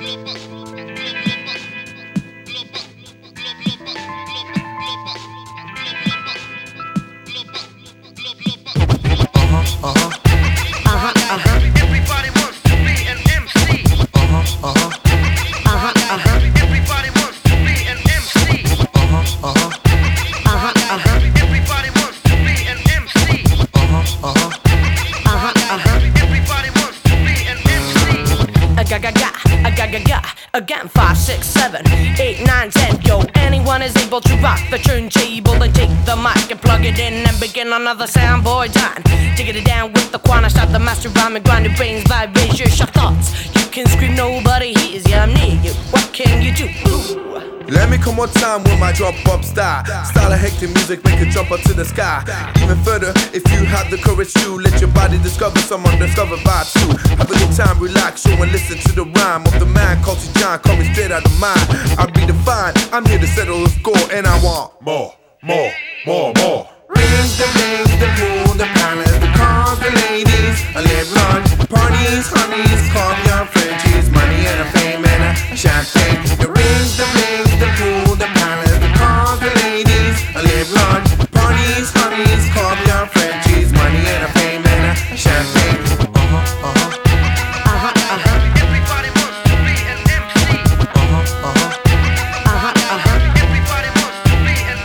Everybody wants to be an MC. Everybody wants to be an MC. Everybody wants to be an MC. Everybody wants to be an MC. Again, 5, 6, 7, 8, 9, 10. Yo, anyone is able to rock the turntable and take the mic and plug it in and begin another soundboy time. Digging it down with the Quan, I start the master rhyme and grind your brains, vibrate your sharp thoughts. You can scream, nobody hears you. I'm near you. What can you do? Ooh. Let me come one time with my drop-up style. Style of hectic music, make it jump up to the sky. Even further, if you have the courage to let your body discover some undiscovered vibes too. Have a good time, relax, show and listen to the rhyme of the man called John, coming straight out of mind. I'll be defined, I'm here to settle the score, and I want more. Rings, the rings, the pool, the palace, the cars, the ladies, a live lunch, parties, honeys, caviar, Frenchies, money and a fame and a champagne. The rings, the rings, the pool, the palace, the cars, the ladies, a live lunch, parties, honeys, caviar, Frenchies, money and a fame and a champagne. Everybody wants to be an MC. Everybody wants to be an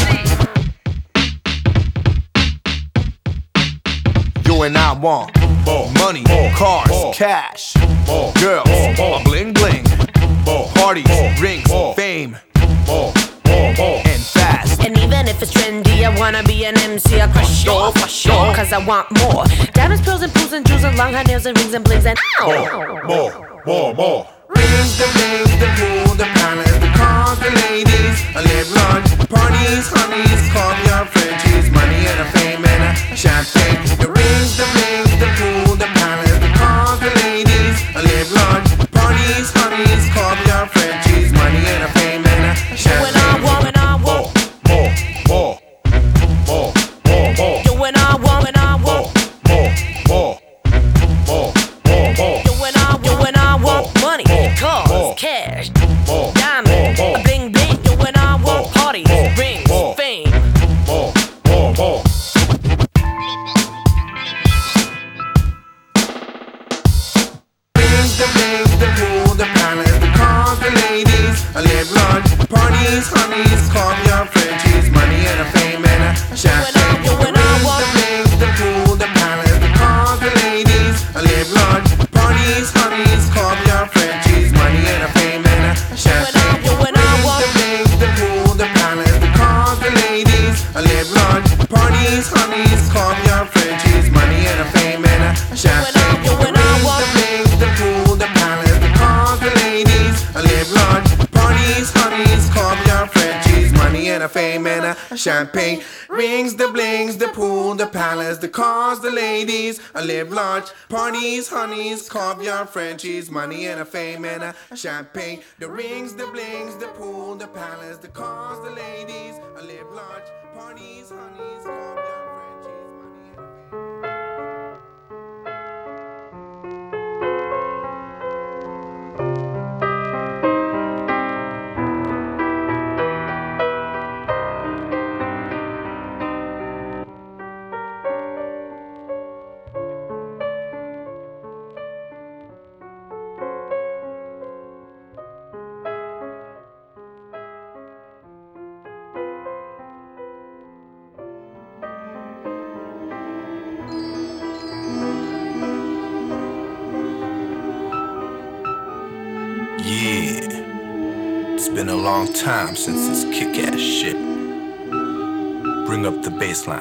MC. You and I want more money, more cars, more cash, more girls, more bling bling, more parties, rings, fame, more, and fast. And even if it's trendy, I wanna be an MC. I crush you, for sure, cause I want more. Diamonds, pearls, and pools, and jewels, and long hair nails, and rings, and blings, and More. Rings, the rings, the pool, the palace, the cars, the ladies, a live lunch, parties, honeys, caviar, Frenchies, money and a fame and a champagne. The rings, the pool, the palace, the cars, the ladies, a live lunch, parties, honeys, caviar, Frenchies, money and a fame and a champagne. when I want, More. you when I want, when I want. You when I want money, cars, cash, diamonds, a bling bling. You when I want parties, rings, fame. Rings, the rings, the pool, the palace, the cars, the ladies, a live lunch, parties, honeys, caviar, Frenchies, money and a fame and a champagne. You when I want. The rings, the pool, the palace, the cars, the ladies, a live lunch, parties, honeys, caviar, Frenchies, money and a fame and a champagne. You when I want. The rings, the pool, the palace, the cars, the ladies, a live lunch, parties, honeys, caviar, Frenchies, money and a fame and a champagne. You when I want. The rings, the pool, the palace, the cars, the ladies, a live lunch, parties, honeys, caviar, Frenchies, money and a fame and a champagne. Rings, the blings, the pool, the palace, the cars, the ladies, a live lunch, parties, honeys, caviar, Frenchies, money and a fame and a champagne. The rings, the blings, the pool, the palace, the cars, the ladies, a live lunch, parties, honeys, caviar, Frenchies, money and a fame. Yeah, it's been a long time since this kick-ass shit. Bring up the bass line.